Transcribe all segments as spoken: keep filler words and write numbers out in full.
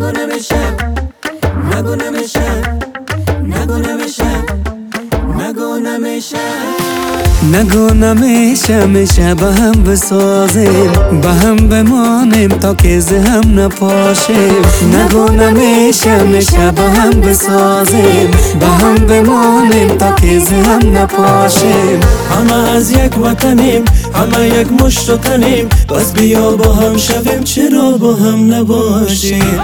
نگو نمیشه نگو نمیشه نگو نمیشه نگو نمیشه نگو نمیشه میشه با هم بسازیم با هم بمانیم تا که هم نپاشیم نگو نمیشه میشه با هم بسازیم با هم بمانیم تا که هم نپاشیم همه از یک وطنیم همه یک مشت و تنیم بس بیا با هم شویم چرا با هم نباشیم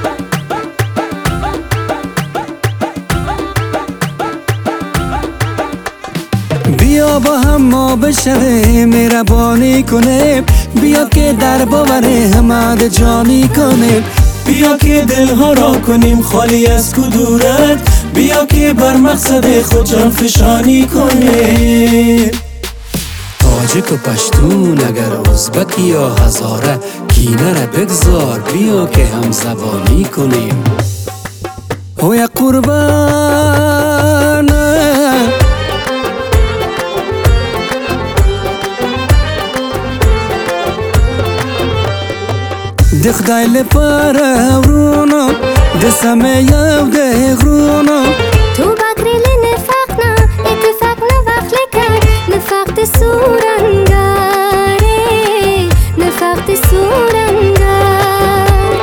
بیا با هم ما بشویم مهربانی کنیم بیا که در باور همه جانی کنیم بیا که دلها را کنیم خالی از کدورت بیا که بر مقصد خود جان فشانی کنیم تاجک و پشتون اگر ازبک یا هزاره کینه را بگذار بیا که هم زبانی کنیم او یا قربان د خدای لپاره ورونو د سمې یو د غرونو تو بکری له نفاق نه اتفاق نه واخلې کړ نفاق د سورنګارې نفاق د سورنګار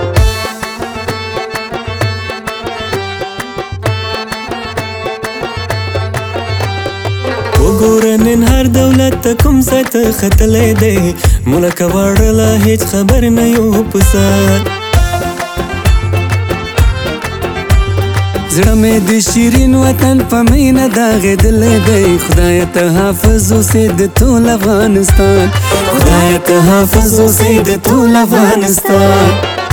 وګوره نن هر دولت ته کوم ځای ته ختلی دی ملکه واړه هیڅ خبر نه یو په سر زړه مې د شیرین وطن په مینه داغېدلی دی خدایه ته حافظ اوسې د ټول افغانستان خدایه ته حافظ اوسې د ټول افغانستان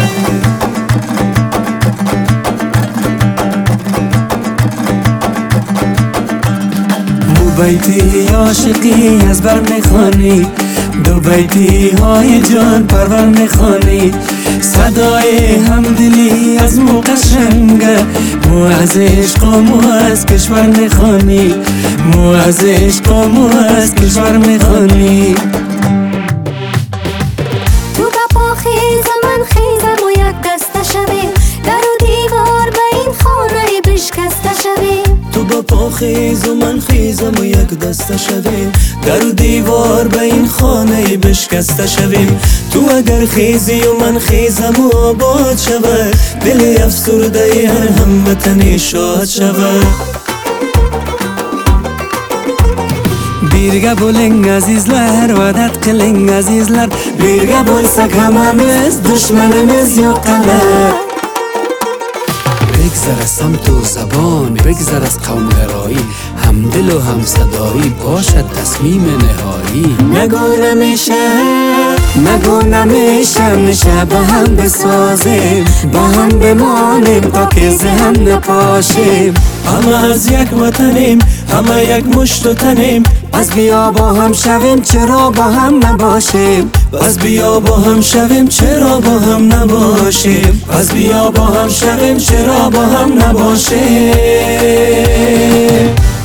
بیتی عاشقی از بر میخوانی دو بیتی های جان پرور میخوانی صدای همدلی از مو قشنگه مو از عشق و مو از کشور میخوانی مو از عشق و مو از کشور میخوانی تو با پا خیز من خیزم و یک دسته شویم در و دیوار به این خانه بشکسته شویم تو با پا خیز و من خیزم و یک دسته شویم در و دیوار به این خانه بشکسته شویم تو اگر خیزی و من خیزم و آباد شود دل افسرده هر هموطنی شاد شود Birga bo'ling azizlar va'dat qiling azizlar birga bo'lsak hammamiz dushmanimiz yo'qalar بگذر از سمت و زبان بگذر از قومگرایی همدل و هم صدایی باشد تصمیم نهایی نگو نمیشه نگو نمیشه میشه با هم بسازیم با هم بمانیم تا که هم نپاشیم همه از یک وطنیم همه یک مشت و تنیم پس بیا با هم شویم چرا با هم نباشیم پس بیا با هم شویم چرا با هم نباشیم پس بیا با هم شویم چرا با هم نباشیم